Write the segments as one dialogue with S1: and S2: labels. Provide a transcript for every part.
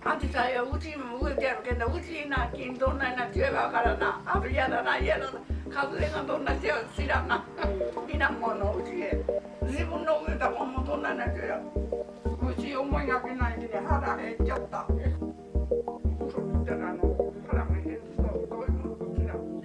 S1: 実際はうちも植えてやるけど、うちな金どんなになっちゃうかからな。あるやだな、嫌だな。風がどんなちゃう知らんな。いらんものうちへ。自分の植えたもんもどんなになっちゃう。うち思いがけないで腹減っちゃった。嘘言ったら腹が減るとどういうものか知らん。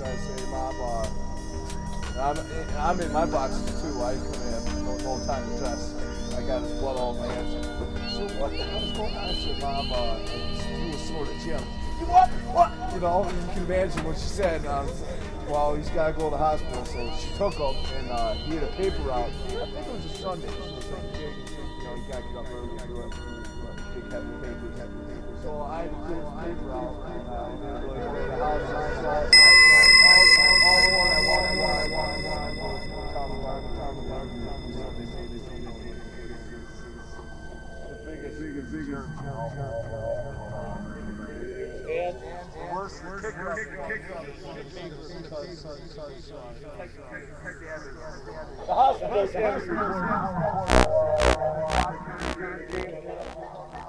S2: So I say, Mom, I'm in my boxes too. I couldn't have no time to dress. I got his blood all over my hands. So what the hell's going on? I said, Mom, he was sore at Jim. You what? What? You know, you can imagine what she said. Well, he's got to go to the hospital. So she took him, and he had a paper out. I think it was a Sunday. So it was like big, you know, you got to get up early and do it. Big heavy paper. So I had to get his paper out, and I didn't really go to the house. So all the one I want. And the worst kick